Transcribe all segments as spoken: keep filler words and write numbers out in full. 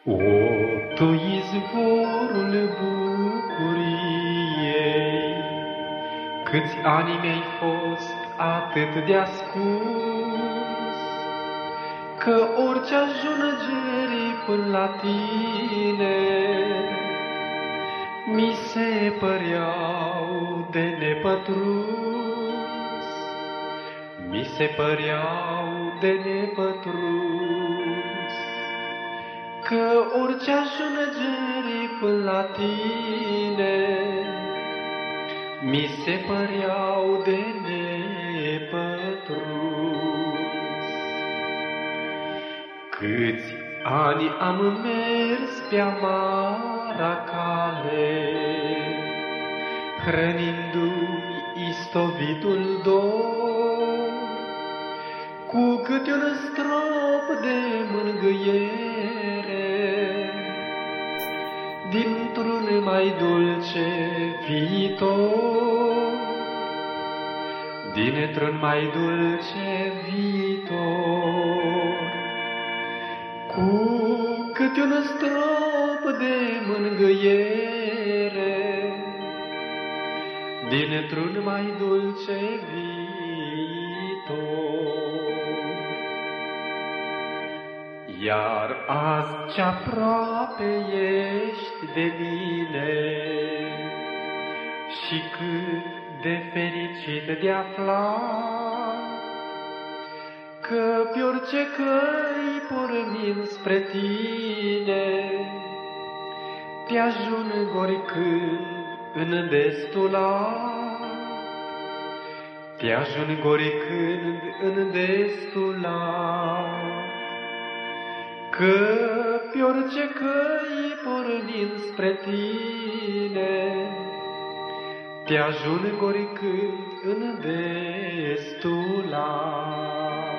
O, Tu izvorul bucuriei, câți ani mi-ai fost atât de ascuns, că orice ajungeri până la Tine mi se păreau de nepătruns, mi se păreau de nepătruns, că orice ajungeri până la Tine mi se păreau de nepătruns. Câți ani am mers pe amara cale, hrănindu-mi istovitul dor, cu câte un strop de mângâiere dintr-un mai dulce viitor, dintr-un mai dulce viitor, cu câte un strop de mângâiere dintr-un mai dulce viitor. Iar azi ce-aproape ești de mine și cât de fericit de aflat că pe orice căi pornind spre Tine te ajung oricând în destulat, te ajung oricând în destulat, că pe orice căi pornind spre Tine te ajung oricând în destulat.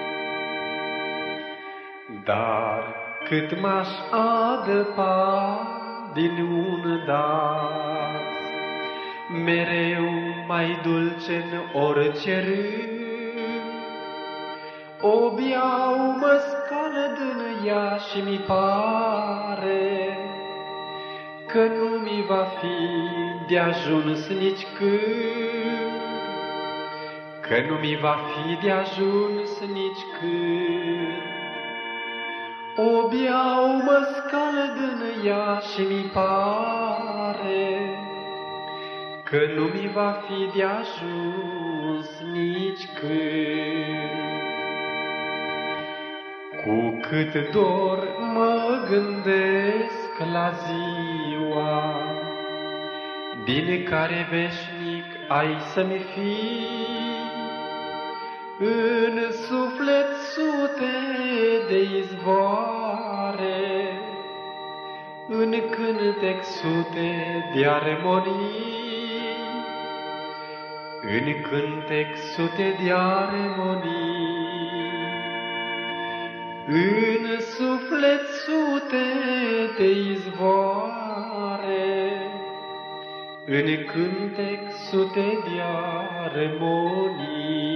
Dar cât m-aș adăpa din un das, mereu mai dulce-n orice rând, o beau, mă scală din ea și mi pare că nu mi va fi de ajuns nici când, că nu mi va fi de ajuns nici când. O beau, mă scală din ea și mi pare că nu mi va fi de ajuns nici când. Cu cât dor mă gândesc la ziua din care veșnic ai să-mi fii, în suflet sute de izvoare, în cântec sute de armonii, în cântec sute de armonii, în suflet sute de izvoare, în cântec sute de armonii.